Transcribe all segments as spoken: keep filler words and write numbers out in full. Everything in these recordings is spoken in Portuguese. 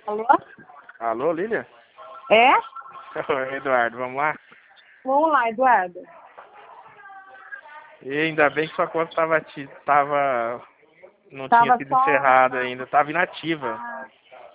Alô? Alô, Lília? É? Oi, Eduardo, vamos lá? Vamos lá, Eduardo. E ainda bem que sua conta estava tava, não tinha Tava sido só... encerrada ainda, estava inativa, Ah,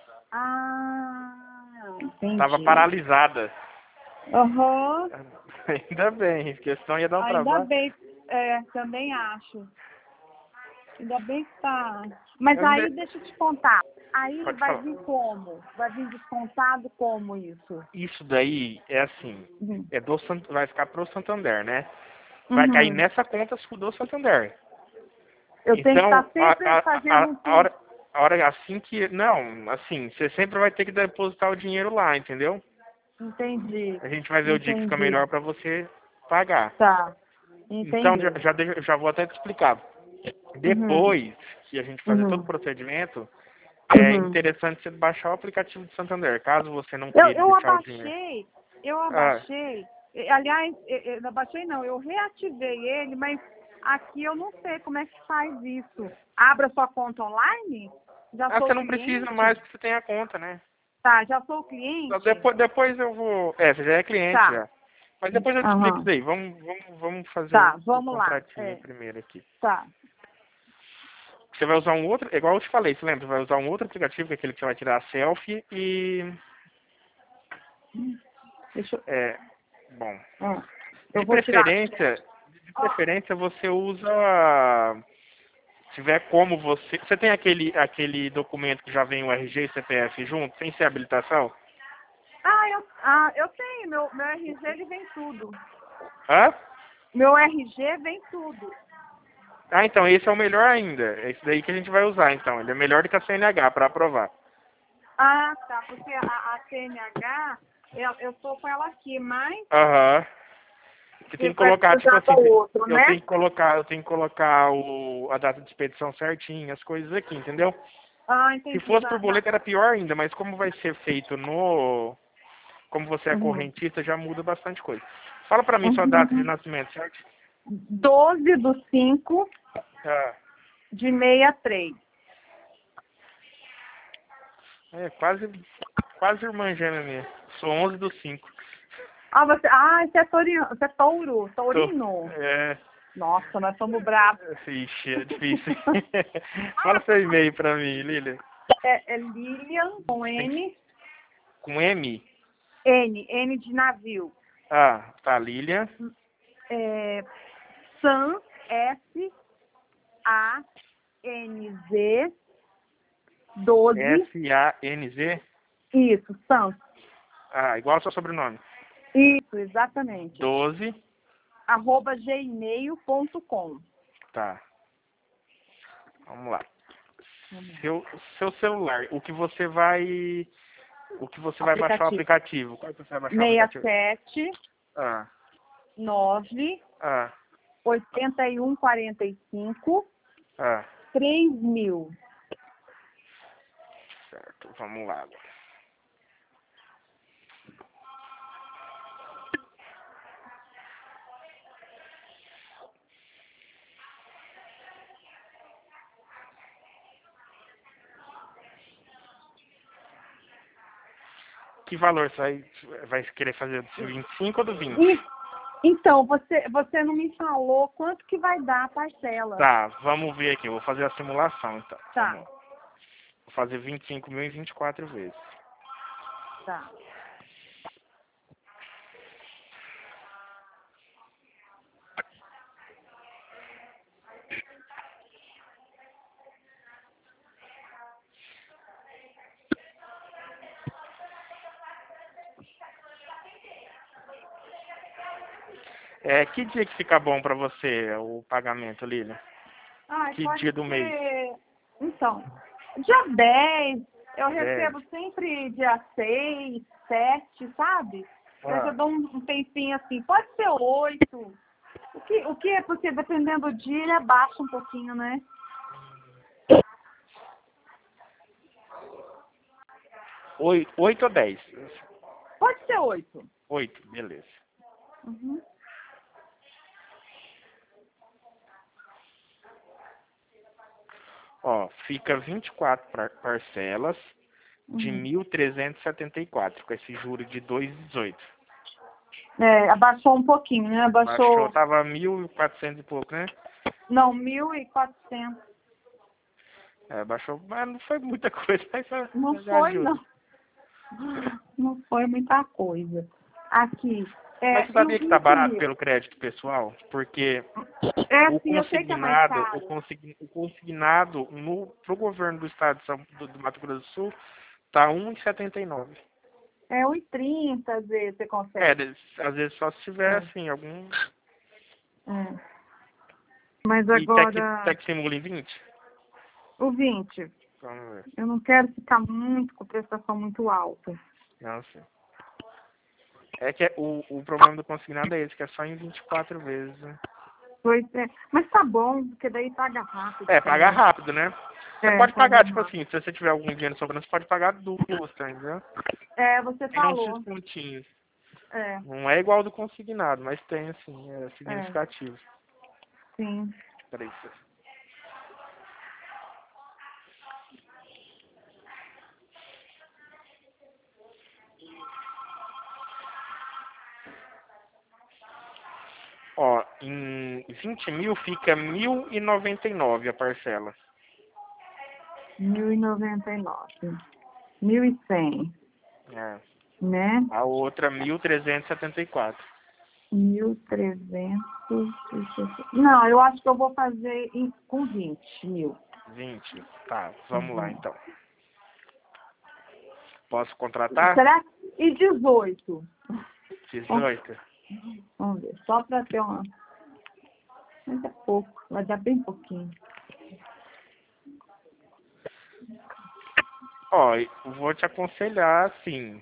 ah, estava entendi. paralisada. Aham. Ainda bem, porque senão ia dar um Ainda trabalho. bem, é, também acho. Ainda bem que tá. Mas Eu não aí, de- deixa eu te contar. Aí Pode vai falar. vir como? Vai vir descontado como isso? Isso daí é assim, Uhum. é do, Sant- vai ficar pro Santander, né? Vai cair Uhum. nessa conta do Santander. Eu tenho que Então, estar a, sempre a, fazendo a, um a pix. hora, a hora assim que. Não, assim, você sempre vai ter que depositar o dinheiro lá, entendeu? Entendi. A gente vai ver o dia que fica Entendi. melhor para você pagar. Tá. Então, já, Entendi. já, deixa- já vou até te explicar. Uhum. Depois que a gente fazer todo o Uhum. procedimento, é Uhum. interessante você baixar o aplicativo do Santander. Caso você não Eu, queira eu deixar o dinheiro. abaixei, eu Ah, abaixei, eh, aliás, eh, eh, não abaixei não, eu reativei ele, mas aqui eu não sei como é que faz isso. Abra sua conta online? Já ah, sou você não precisa cliente? mais porque você tem a conta, né? Tá, já sou Então, cliente? Depois, depois eu vou. É, você já é cliente Tá, já. Mas depois eu te explico isso aham, daí. Vamos, vamos, vamos fazer o, tá, o vamos lá, contratinho é, primeiro aqui. tá. Você vai usar um outro, igual eu te falei, você lembra? Você vai usar um outro aplicativo, que é aquele que você vai tirar a selfie e. Deixa eu, É, bom. ah, eu De vou tirar. preferência, de preferência você usa. Se tiver como você. Você tem aquele, aquele documento que já vem o R G e C P F junto, sem ser habilitação? Ah, eu, ah, eu tenho, meu, meu R G ele vem tudo. Hã? Meu R G vem tudo. Ah, então esse é o melhor ainda. É esse daí que a gente vai usar, então. Ele é melhor do que a C N H para aprovar. Ah, tá, porque a, a C N H, eu, eu tô com ela aqui, mas Aham. Você tem você que vai colocar, tipo precisar assim, do outro, eu né? tenho que colocar, eu tenho que colocar o, a data de expedição certinha, as coisas aqui, entendeu? Ah, Se entendi. fosse por Na, na... boleto era pior ainda, mas como vai ser feito no. Como você é Uhum. correntista, já muda bastante coisa. Fala pra mim sua data de Uhum. nascimento, certo? doze do cinco Ah, de sessenta e três. é quase, quase irmã gêmea minha. Sou onze do cinco. Ah, você, ah, você é, taurino, você é touro, Tô, taurino. é, Nossa, nós somos bravos. ixi, é difícil. Fala seu e-mail pra mim, Lilia. É, é Lilian com Tem que, N, com M? N, N de navio. Ah, tá, Lilia. É, San, S, A, N, Z, doze. S A N Z? Isso, San. Ah, igual ao seu sobrenome. Isso, exatamente. Doze. Arroba gmail ponto com. Tá, vamos lá. Seu, seu celular, o que você vai. O que você vai baixar o Aplicativo. aplicativo? Qual que você vai baixar o seis aplicativo? sete Ah, nove ah, oito um quatro cinco ah. três mil. Certo, vamos lá agora. Que valor você vai, vai querer fazer? Do vinte e cinco ou do vinte? E, então, você, você não me falou quanto que vai dar a parcela. Tá, vamos ver aqui. Eu vou fazer a simulação então. Vamos Tá, lá. Vou fazer vinte e cinco mil em vinte e quatro vezes. tá. É, que dia que fica bom pra você o pagamento, Lilian? Ai, Que pode dia do mês? ser. Então, dia dez eu dez? recebo sempre dia seis sete sabe? Mas eu Ah. dou um, um tempinho assim. Pode ser oito. O que, o que é? Porque dependendo do dia, ele abaixa um pouquinho, né? Oito, oito ou dez? Pode ser oito. Oito, beleza. Uhum. Ó, fica vinte e quatro par- parcelas de Uhum. mil trezentos e setenta e quatro, com esse juro de dois vírgula dezoito. É, abaixou um pouquinho, né? Baixou, Abaixou, tava mil e quatrocentos e pouco, né? não, mil e quatrocentos. É, baixou, mas não foi muita coisa, mas Não já já foi, ajuda. não. Não foi muita coisa. Aqui, Mas é, você e o sabia que tá vinte barato mil? pelo crédito pessoal? Porque É, o sim, eu sei que é mais consignado, o, caro. consign, o consignado no, pro governo do estado de São, do, do Mato Grosso do Sul tá um vírgula setenta e nove. É um e trinta, às vezes, você É, consegue. des- às vezes só se tiver, É, assim, algum... é. Mas E Tec, agora, Tec Simula em vinte? o vinte, Vamos ver. eu não quero ficar muito com prestação muito alta. Não sei. É que é- o, o problema do consignado é esse, que é só em vinte e quatro vezes, né? Pois é. Mas tá bom, porque daí paga rápido É, pagar também. rápido, né? Você É, pode paga pagar, tipo rápido. assim, se você tiver algum dinheiro sobrando, você pode pagar duas, tá entendeu? É, você Tem uns falou. descontinhos. É, Não é igual ao do consignado, mas tem, assim, é é, significativo. sim. Peraí. Ó, em vinte mil fica mil e noventa e nove a parcela. Mil e noventa e nove. Mil e cem, É. né? A outra mil trezentos e setenta e quatro. Mil trezentos e sessenta. Não, eu acho que eu vou fazer em- com vinte mil. vinte. Tá, vamos lá Uhum. então. Posso contratar? Será? E dezoito. dezoito. Vamos ver, só para ter uma. Mas é pouco, vai dar bem pouquinho. Ó, eu vou te aconselhar assim.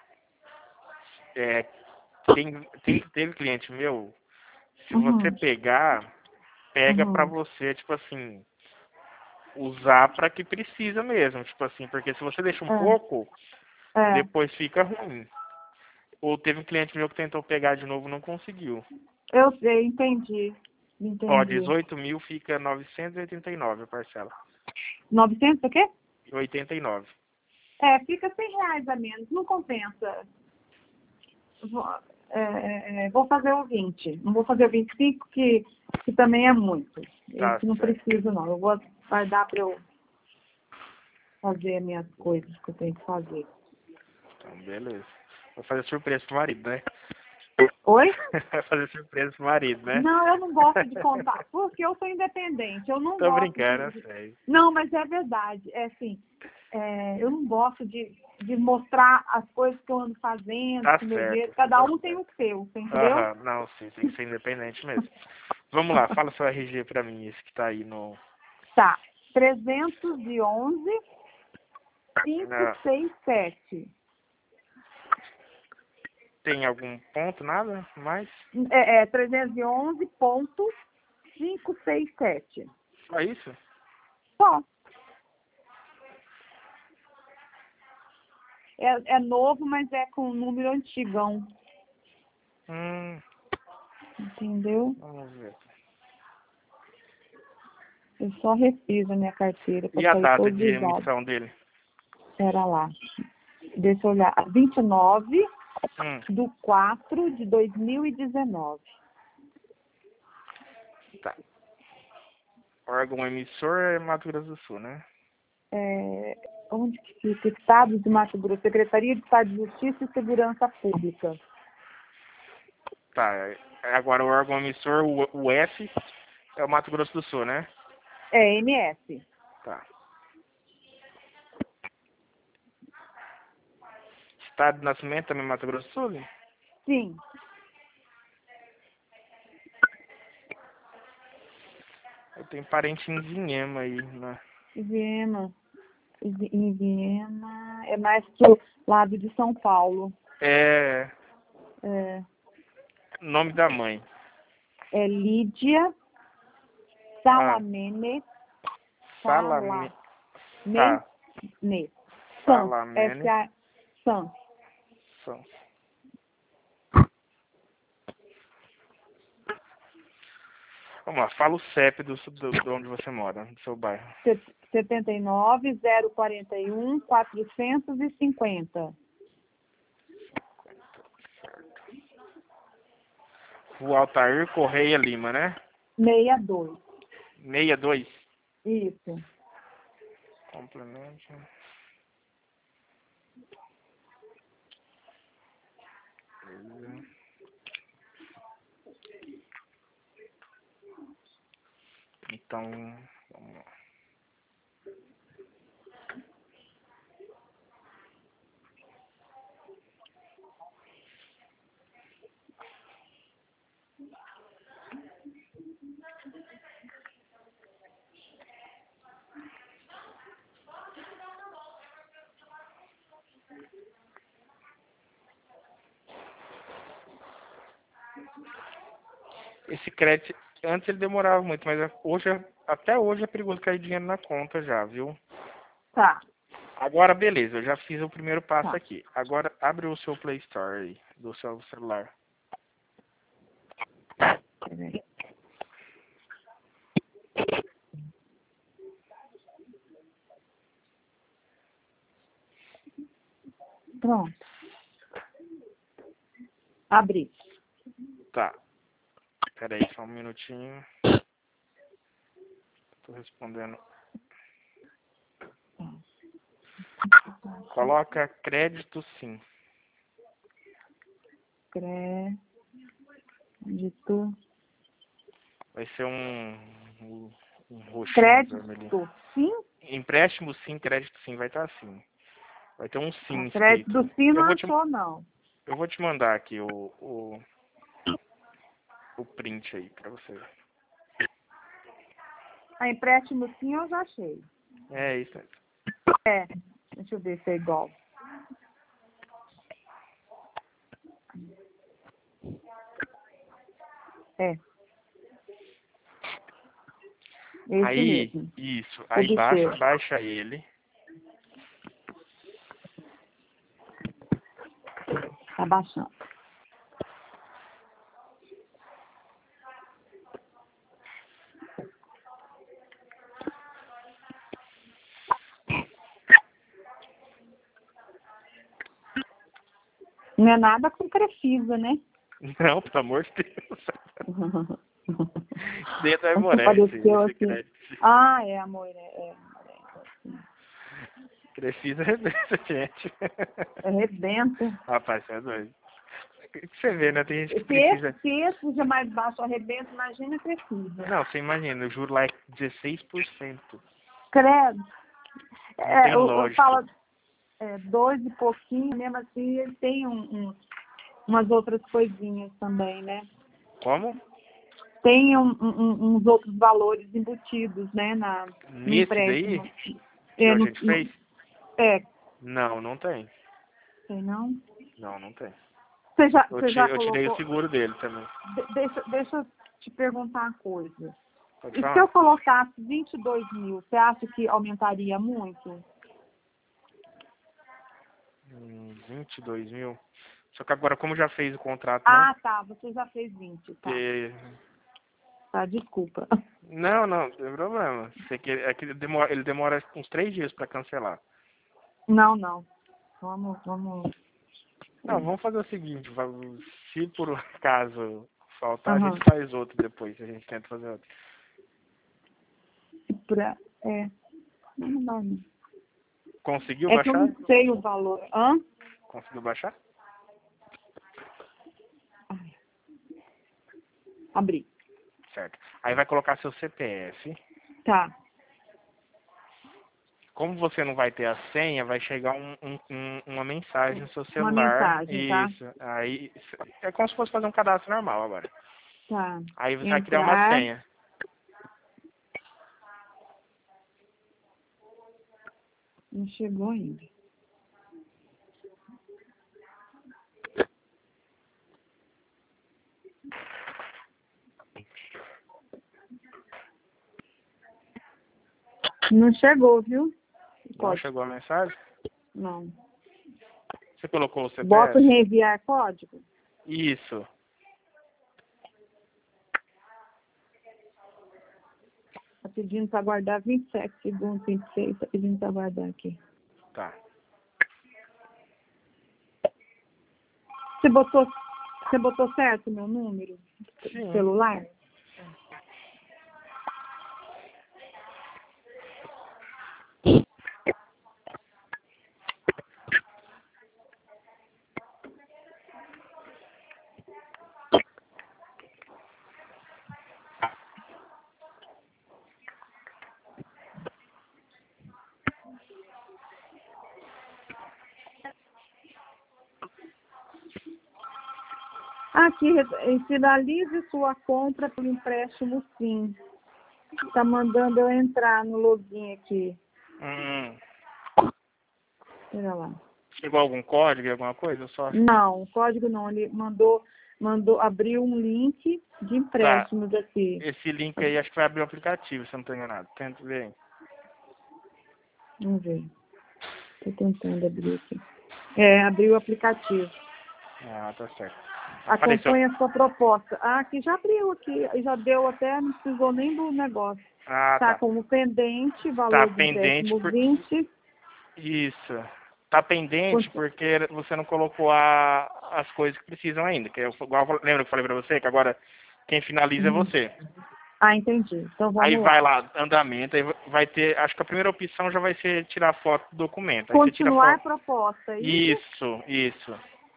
É, tem, tem, teve cliente meu, se você Uhum. pegar, pega pra Uhum. você, tipo assim, usar pra que precisa mesmo, tipo assim, porque se você deixa um pouco, É, é. depois fica ruim. Ou teve um cliente meu que tentou pegar de novo e não conseguiu. Eu sei, entendi. Ó, Entendi. dezoito mil fica novecentos e oitenta e nove a parcela. Novecentos o quê? oitenta e nove. É, fica cem reais a menos, não compensa. Vou, é, é, vou fazer o vinte. Não vou fazer o vinte e cinco, que, que também é muito. Tá Esse não certo. preciso, não. Eu vou guardar para eu fazer as minhas coisas que eu tenho que fazer. Então, beleza. Vou fazer surpresa pro marido, né? Oi? Vai fazer surpresa pro marido, né? Não, eu não gosto de contar, porque eu sou independente. Eu não Tô gosto brincando, de. eu de- sei. Não, mas é verdade. É assim, é, eu não gosto de, de mostrar as coisas que eu ando fazendo Tá com o meu dinheiro. certo, Cada tá um tem o certo. seu, você entendeu? Aham, não, sim, tem que ser independente mesmo. Vamos lá, fala seu R G pra mim, esse que tá aí no... Tá. trezentos e onze, na- quinhentos e sessenta e sete. Tem algum ponto, nada mais? É, é trezentos e onze ponto quinhentos e sessenta e sete. Só isso? Só. É, é novo, mas é com um número antigão. Hum, Entendeu? vamos ver. Eu só refiz a minha carteira para E a sair data todos de os dados. emissão dele? Pera lá. Deixa eu olhar. vinte e nove Hum, de quatro de dois mil e dezenove. tá. Órgão emissor é Mato Grosso do Sul, né? É, onde que fica? Estado de Mato Grosso. Secretaria de Estado de Justiça e Segurança Pública. Tá, agora o órgão emissor, o, o F, é o Mato Grosso do Sul, né? É, M S. Tá. Estado de nascimento também Mato Grosso do Sul? Sim. Eu tenho parente em Vinhema aí, né? Viena. Em Viena. É mais pro lado de São Paulo. É... É, Nome da mãe. é Lídia Ah, Salamene. Salame... Salamene. Tá. Sans. Salamene S-A. Sans. São. Vamos lá, fala o C E P do, do, de onde você mora, do seu bairro. setenta e nove, zero quarenta e um, quatrocentos e cinquenta. Rua Altair Correia Lima, né? sessenta e dois. sessenta e dois? Isso. Complemento. Então, vamos lá. Esse crédito, antes ele demorava muito, mas hoje, até hoje é perigoso cair dinheiro na conta já, viu? Tá. Agora, beleza, eu já fiz o primeiro passo Tá. aqui. Agora, abre o seu Play Store aí, do seu celular. Peraí. Pronto. Abri. Tá. Pera aí, só um minutinho. Tô respondendo. Coloca crédito sim. Crédito. Vai ser um, um, um roxinho vermelhinho. Crédito, sim? Empréstimo sim, crédito sim, vai estar assim. Vai ter um sim Ah, crédito escrito. do sim Eu não vou te, achou, não. eu vou te mandar aqui o, o, o print aí pra você. A empréstimo sim eu já achei. É isso aí. É. Deixa eu ver se é igual. É. Esse Aí, mesmo. isso. Aí Obter. baixa, baixa ele. Tá baixando. Não é nada com Crefisa, né? Não, pelo amor de Deus. Dentro da Emoreste, Apareceu esse assim. crédito. Ah, é, amor. É, é. Crefisa arrebenta, gente. Arrebenta. Rapaz, você é doido. Você vê, né? Tem gente que Se precisa... esse, se esse já mais baixo arrebenta, imagina Crefisa. Não, você imagina, o juro lá é dezesseis por cento. Credo. Não É, tem eu, eu lógica. falo é, dois e pouquinho, mesmo assim, ele tem um, um, umas outras coisinhas também, né? Como? Tem um, um, uns outros valores embutidos, né, na, no Nesse daí? empréstimo. Que É, a no, gente no, fez? é, Não, não tem. sei não. Não, não tem. Você já, Eu, você ti, já eu tirei o colocou... seguro dele também. de- deixa, deixa eu te perguntar uma coisa. Pode E se eu falar? colocasse vinte e dois mil, você acha que aumentaria muito? Hum, vinte e dois mil. Só que agora, como já fez o contrato, não... Ah, tá, você já fez vinte, tá. Porque... Tá, desculpa. Não, não, não tem problema. Você que, é que ele demora, ele demora uns três dias pra cancelar. Não, não. Vamos, vamos. Não, vamos fazer o seguinte, va- se por acaso faltar, a Aham. gente faz outro depois, a gente tenta fazer outro. Pra, é. Não, não, não. Conseguiu É que eu baixar? não sei o valor. Hã? Conseguiu baixar? Ai, abri. Certo. Aí vai colocar seu C P F. Tá. Como você não vai ter a senha, vai chegar um, um- um- uma mensagem no seu Uma celular. mensagem, tá? Isso. Aí é como se fosse fazer um cadastro normal agora. Tá. Aí você vai criar uma Entrar. senha. Não chegou ainda. Não chegou, viu? Não Pode. chegou a mensagem? Não. Você colocou o C P Bota F? reenviar código? Isso. Tá pedindo para guardar vinte e sete segundos, vinte e seis, tá pedindo para guardar aqui. Tá. Você botou, você botou certo o meu número? Sim. Celular? Aqui, re- finalize sua compra por empréstimo sim. Tá mandando eu entrar no login aqui. Hum. Olha lá. Chegou algum código, alguma coisa? Só... Não, código não. Ele mandou, mandou abrir um link de Tá. empréstimos aqui. Esse link aí acho que vai abrir o aplicativo, se eu não estou enganado. Tenta ver aí. Vamos ver. Tô tentando abrir aqui. É, abriu o aplicativo. Ah, tá certo. Apareceu. Acompanha a sua proposta. Ah, aqui já abriu aqui. Já deu até, não precisou nem do negócio. Ah, Tá tá. como pendente, Tá valor de pendente empréstimo por... vinte. Isso. Tá pendente Quanto- porque você não colocou a... as coisas que precisam ainda. Que eu, igual, eu- lembra que eu falei pra você que agora quem finaliza é Uhum. você. Ah, entendi. Então Aí vamos vai lá. lá, andamento, aí vai ter, acho que a primeira opção já vai ser tirar foto do documento. Aí você tira Continuar foto. a proposta, é isso? Isso, isso.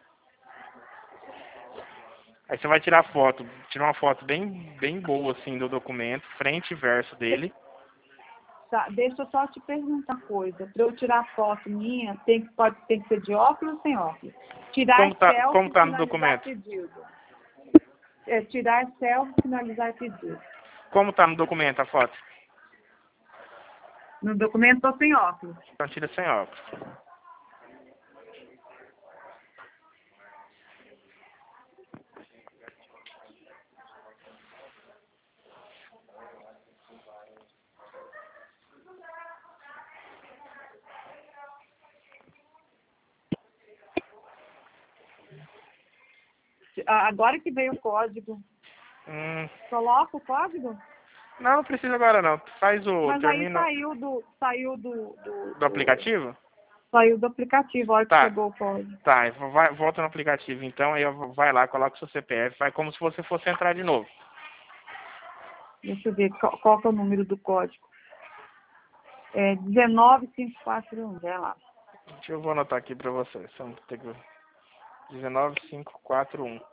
Aí você vai tirar foto, tirar uma foto bem, bem boa assim do documento, frente e verso dele. Tá, deixa eu só te perguntar uma coisa. Para eu tirar foto minha, tem que, pode, tem que ser de óculos ou sem óculos? Tirar Como tá, selfie como e tá no finalizar documento? pedido. É, tirar selfie e finalizar pedido. Como tá no documento a foto? No documento estou sem óculos. Então tira sem óculos. Ah, agora que veio o código. Hum, Coloca o código? não, não precisa agora não. Faz o, Mas aí termina saiu do. Saiu do. do, do do aplicativo? saiu do aplicativo, a hora que Tá, chegou o código. tá, vai, volta no aplicativo então, aí vai lá, coloca o seu C P F, vai como se você fosse entrar de novo. Deixa eu ver qual, qual que é o número do código. É dezenove cinco quatro um, vai lá. Deixa eu vou anotar aqui pra você. Você não tem que... um nove cinco quatro um.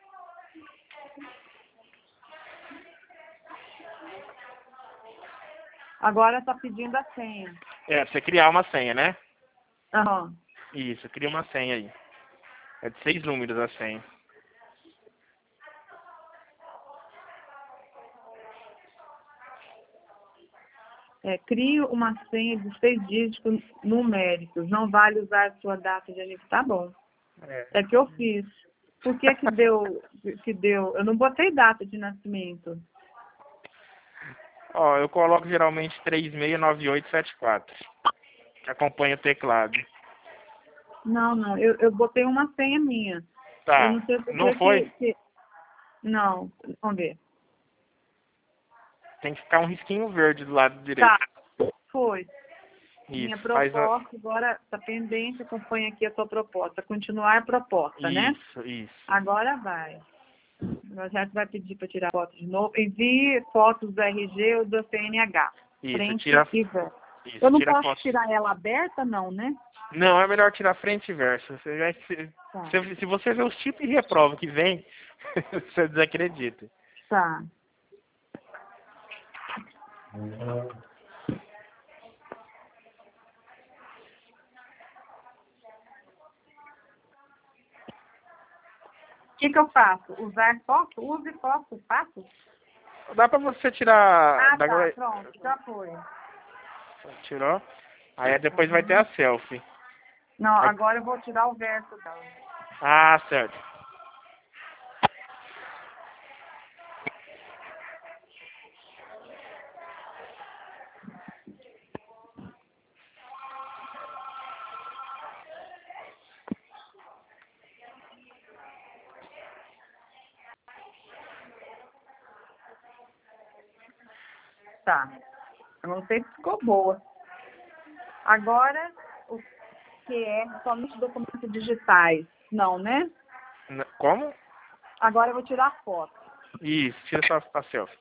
Agora está pedindo a senha. É, pra você criar uma senha, né? Aham. Isso, cria uma senha aí. É de seis números a senha. É, crie uma senha de seis dígitos numéricos. Não vale usar sua data de aniversário. Tá bom. É. É que eu fiz. Por que que deu, que deu? Eu não botei data de nascimento. Ó, eu coloco geralmente três seis nove oito sete quatro. Que acompanha o teclado. Não, não. Eu, eu botei uma senha minha. Eu Tá. não sei por Não que foi? que... que- Não. Vamos ver. Tem que ficar um risquinho verde do lado direito. Tá. Foi. Minha Isso, faz a... proposta agora está pendente. Acompanha aqui a sua proposta. Continuar a proposta, né? Isso, isso. Agora vai. Agora já vai pedir para tirar foto de novo. Envie fotos do R G ou do C N H. Isso, Frente tira... e verso. Isso, Eu não tira posso foto. tirar ela aberta, não, né? Não, é melhor tirar frente e verso. Você vai... se... Tá. se se você vê os tipos de reprova que vem, você desacredita. Tá. O que, que eu faço? Usar foto? Use foto, faço? Dá pra você tirar... Ah, da- tá. Pronto. Já foi. Tirou? Aí depois vai ter a selfie. Não, Vai- agora eu vou tirar o verso dela. Ah, certo. Tá. Eu não sei se ficou boa. Agora, o que é somente documentos digitais? Não, né? N- Como? Agora eu vou tirar foto. Isso, tira só a selfie.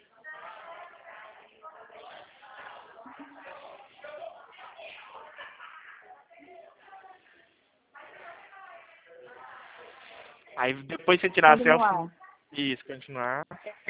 Aí depois você tirar a Continuar. selfie. Isso, continuar.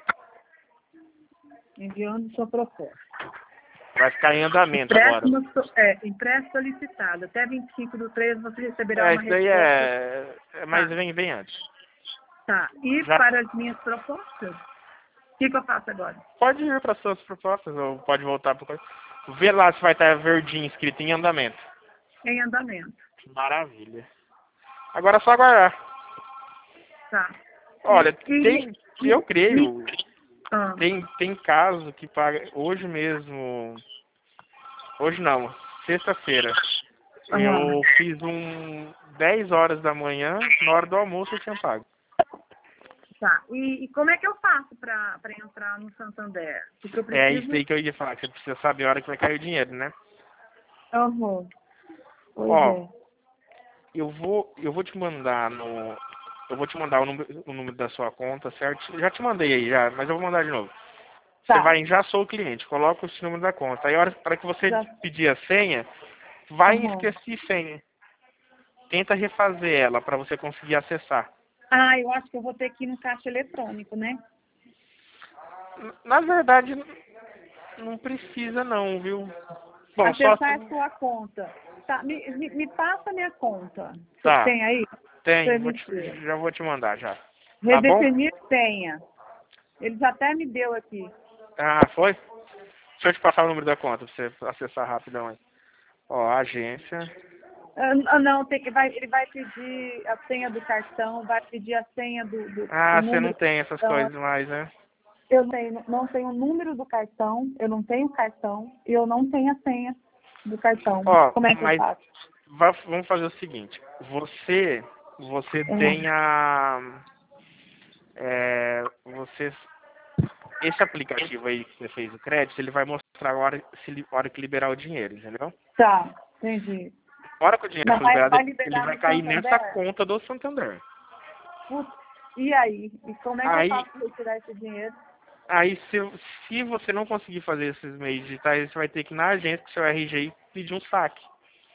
Enviando sua proposta. Vai ficar em andamento agora. Empréstimo, so- é, empréstimo solicitado. Até vinte e cinco do três você receberá É, uma isso daí resposta. é. é mas Tá. vem, vem antes. Tá. E Já para as minhas propostas? O que, que eu faço agora? pode ir para suas propostas ou pode voltar para coisa. Vê lá se vai estar verdinho escrito em andamento. Em andamento. Maravilha. Agora é só aguardar. Tá. Olha, E- tem. e- Eu creio. ah, Tem, tem caso que paga. Hoje mesmo. Hoje não. Sexta-feira. aham. Eu fiz um dez horas da manhã, na hora do almoço eu tinha pago. Tá. E, e como é que eu faço para entrar no Santander? Porque eu É isso preciso. aí que eu ia falar, que você precisa saber a hora que vai cair o dinheiro, né? Aham. Pois Ó, é. eu vou, eu vou te mandar no. Eu vou te mandar o número, o número da sua conta, certo? Já te mandei aí já, mas eu vou mandar de novo. Você Tá. vai em Já Sou Cliente, coloca esse número da conta. Aí a hora para que você Já. pedir a senha, vai em Aham. esqueci senha. Tenta refazer ela para você conseguir acessar. Ah, eu acho que eu vou ter que ir no caixa eletrônico, né? Na verdade, não precisa não, viu? Bom, só Acessar a sua conta. Tá, me, me, me passa a minha conta. Você tá. tem aí? Tem, vou te, Permitir. já vou te mandar já. Tá bom? Redefinir senha. Ele já até me deu aqui. Ah, foi? Deixa eu te passar o número da conta pra você acessar rapidão aí. Ó, agência. Ah, ah, não, tem que, vai, ele vai pedir a senha do cartão, vai pedir a senha do, do o Ah, você não número do tem essas cartão. coisas mais, né? Eu tenho, não tenho o número do cartão, eu não tenho cartão e eu não tenho a senha do cartão. Ó, Como é que eu mas faço? va- vamos fazer o seguinte. Você, você Uhum. tem a... É, você, esse aplicativo aí que você fez o crédito, ele vai mostrar a hora, se, li- a hora que liberar o dinheiro, entendeu? Tá, entendi. A hora que o dinheiro Mas for vai, liberado, vai ele liberar vai no cair nessa Santander? conta do Santander. Putz, e aí? E como é que eu Aí, faço para retirar esse dinheiro? aí se, se você não conseguir fazer esses meios digitais, você vai ter que ir na agência com seu R G e pedir um saque.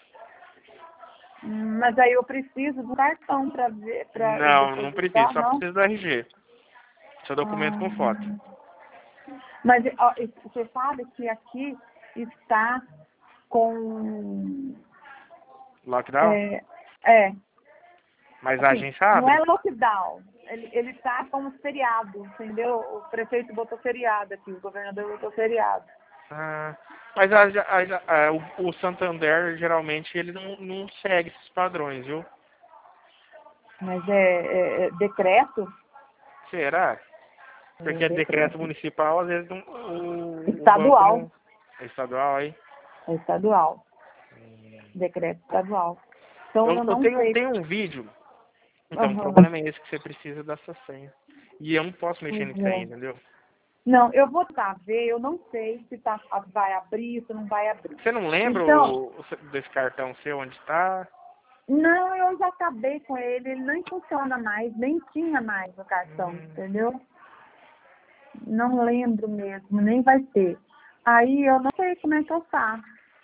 Hum, Mas aí eu preciso do cartão para ver, para Não, não precisa, depositar, só não? precisa do R G. Seu documento com foto. Ah, mas ó, e você sabe que aqui está com... Lockdown? É, é, Mas a assim, agência não é abre. lockdown. Ele, ele tá como feriado, entendeu? O prefeito botou feriado aqui, o governador botou feriado. Ah, mas a, a- a- o, o Santander, geralmente, ele não, não segue esses padrões, viu? Mas é, é- é decreto? Será? É Porque é decreto decreto. municipal, às vezes não, o, o banco Estadual. não... É estadual aí. É estadual. Decreto estadual. Então Eu, eu eu não tenho, sei. tenho um vídeo. Então, o Aham. problema é esse que você precisa dessa senha. E eu não posso mexer Pois em senha, é. entendeu? Não, eu vou tá, ver, eu não sei se tá, vai abrir, se não vai abrir. Você não lembra Então, o, o seu- desse cartão seu, onde está? não, eu já acabei com ele, ele nem funciona mais, nem tinha mais o cartão, Hum, entendeu? Não lembro mesmo, nem vai ter. Aí eu não sei como é que eu faço.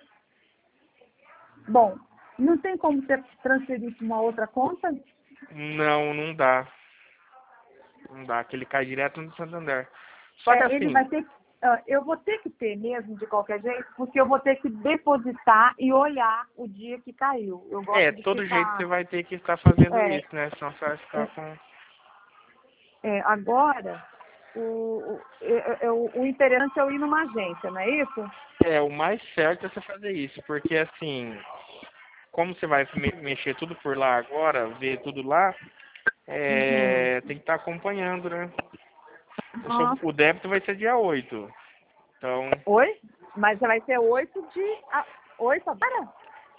Bom, não tem como você transferir para uma outra conta? não, não dá. Não dá, que ele cai direto no Santander. Só que É, ele vai assim, ter que, ah, eu vou ter que ter mesmo de qualquer jeito, porque eu vou ter que depositar e olhar o dia que caiu. Eu é, gosto de todo jeito ficar. você vai ter que estar fazendo É, isso, né? Senão você vai ficar é, com... é, agora, o, o, é- é- o, o interessante é eu ir numa agência, não é isso? É, o mais certo é você fazer isso, porque assim, como você vai me- mexer tudo por lá agora, ver tudo lá, Uhum. é, tem que estar acompanhando, né? O, Ah, seu- o débito vai ser dia oito. Então, oi? Mas vai ser oito de. Ah, oito agora?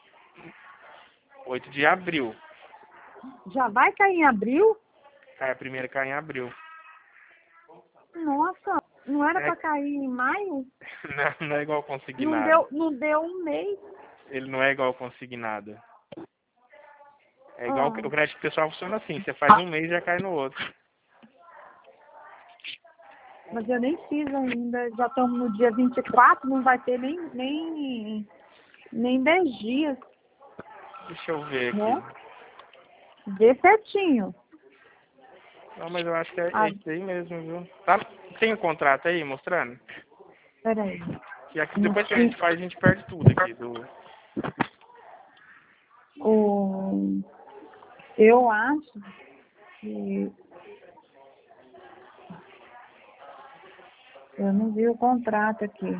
oito de abril. Já vai cair em abril? Aí a primeira cai em abril. Nossa! Não era É, para cair em maio? não, não é igual Não consignado. deu, não deu um mês. Ele não é igual consignado. É igual Ah. o crédito pessoal funciona assim, você faz um mês e já cai no outro. Mas eu nem fiz ainda. Já estamos no dia vinte e quatro, não vai ter nem, nem, nem dez dias, Deixa eu ver aqui. né? Vê certinho. Não, mas eu acho que é, é Ah, isso aí mesmo, viu? Tá, tem o contrato aí mostrando? peraí. Que aqui, depois que a gente faz, a gente perde tudo aqui. Do... O, eu acho que eu não vi o contrato aqui.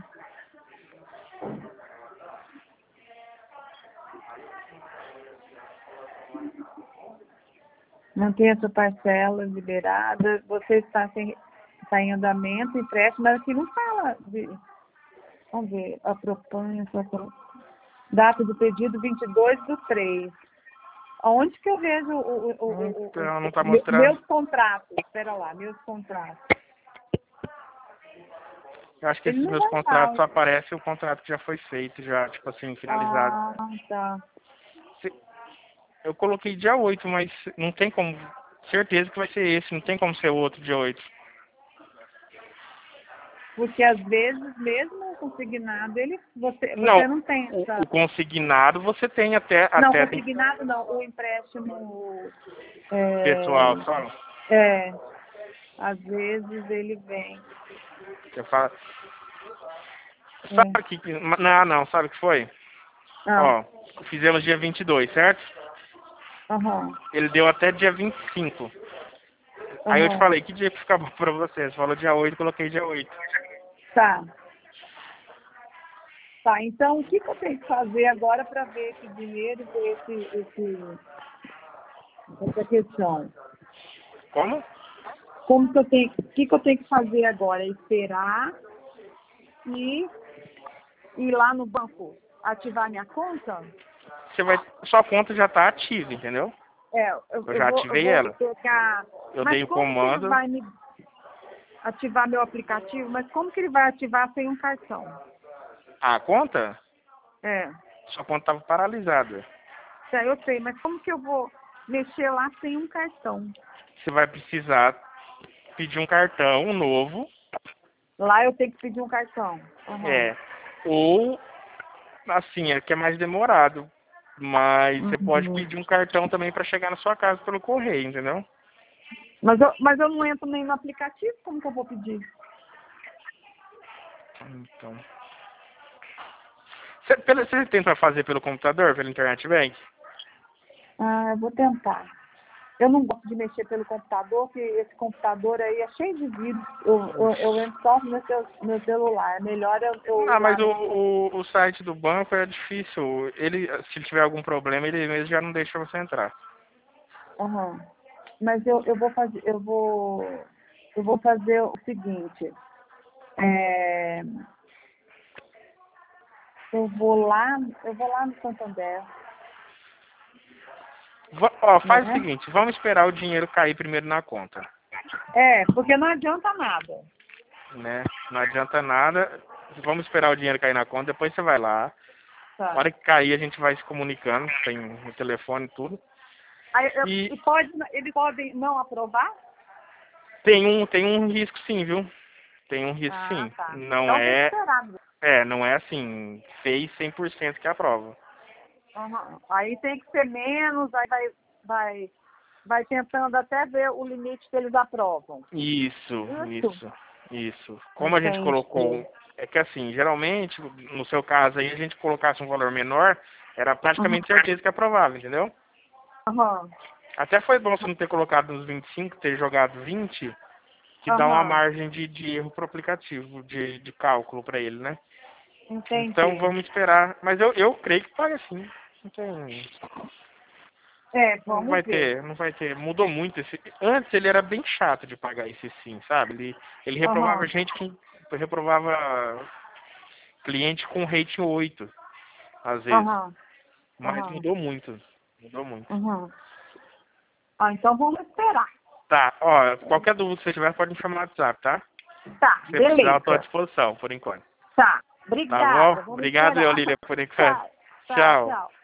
Manter a sua parcela liberada, você está, sem, está em andamento, empréstimo, mas aqui não fala de. Vamos ver, a proponha, data do pedido vinte e dois do três. Onde que eu vejo o, o, o, o, Então, não o, tá me- mostrando. meus contratos? Espera lá, meus contratos. Eu acho que Ele esses não meus vai contratos dar. só aparecem o contrato que já foi feito, já, tipo assim, finalizado. Ah, tá. Se- Eu coloquei dia oito, mas não tem como. Certeza que vai ser esse, não tem como ser o outro dia oito. Porque às vezes, mesmo consignado, ele, você, Não, você não tem o, essa. o consignado você tem até, Não, até tem consignado não, o empréstimo é, pessoal, só. é, às vezes ele vem. Você fala. É. Sabe que. Não, não, sabe o que foi? Ah, Ó, fizemos dia vinte e dois, certo? aham, Ele deu até dia vinte e cinco. Aí eu te aham. falei, que dia que fica bom pra você? Você falou dia oito, coloquei dia oito. Tá. Tá, então o que, que eu tenho que fazer agora para ver esse dinheiro, ver esse, esse, essa questão? Como? Como que eu tenho, o que, que eu tenho que fazer agora? Esperar e ir lá no banco ativar minha conta? Você vai. Sua conta já tá ativa, entendeu? É, eu, Eu eu já vou, eu ativei vou ela. pegar. Eu Mas dei o como que ele comando. vai me ativar meu aplicativo? Mas como que ele vai ativar sem um cartão? A conta? É, Sua conta tava paralisada. já eu sei, mas como que eu vou mexer lá sem um cartão? Você vai precisar pedir um cartão novo. Lá eu tenho que pedir um cartão. Aham. É. Ou, assim, é que é mais demorado. Mas você pode Uhum. pedir um cartão também para chegar na sua casa pelo correio, entendeu? Mas eu, mas eu não entro nem no aplicativo, como que eu vou pedir? Então. Você, pelo- você tenta fazer pelo computador, pela internet bank? Ah, eu vou tentar. Eu não gosto de mexer pelo computador, porque esse computador aí é cheio de vírus. Eu, eu, eu entro só no meu, cel- meu celular. Melhor eu, eu ir Ah, mas lá o, no. o, o site do banco é difícil. Ele, se ele tiver algum problema, ele mesmo já não deixa você entrar. Aham. Mas eu, eu vou fazer, eu vou, eu vou fazer o seguinte. É, eu vou lá, eu vou lá no Santander, Va- Ó, faz o né? seguinte, vamos esperar o dinheiro cair primeiro na conta, É, porque não adianta nada. né? Não adianta nada. Vamos esperar o dinheiro cair na conta, depois você vai lá. Na Tá. hora que cair, a gente vai se comunicando, tem o telefone e tudo. Aí, eu- E e pode, eles podem não aprovar? tem um, tem um risco sim, viu? Tem um risco Ah, sim. tá. Não Então tem que é, esperar. é, não é assim, fez cem por cento que aprova. Aham. Aí tem que ser menos, aí vai, vai, vai tentando até ver o limite que eles aprovam. Isso, Isso. isso, isso. Como a gente Entendi. colocou, é que assim, geralmente, no seu caso aí, a gente colocasse um valor menor, era Aham. praticamente certeza que aprovava, entendeu? Aham. Até foi bom você não ter colocado nos vinte e cinco, ter jogado vinte, que dá uma Aham. margem de, de erro pro aplicativo, de, de cálculo para ele, né? Então Entendi. vamos esperar. Mas eu, eu creio que paga sim. Não tem. É, Não vamos vai ver. ter, não vai ter. Mudou muito esse. Antes ele era bem chato de pagar esse sim, sabe? Ele, ele reprovava Aham. gente com. Reprovava cliente com rating oito, às vezes. Aham. Mas Aham. mudou muito. Mudou muito. Aham. Ah, então vamos esperar. Tá, ó, qualquer dúvida que você tiver, pode me chamar no WhatsApp, tá? Tá, Se beleza. precisar, eu estou à disposição, por enquanto. Tá, Tá obrigada. bom? Vamos Obrigado, esperar. Olília, por enquanto. Tá, tá, Tchau. tchau.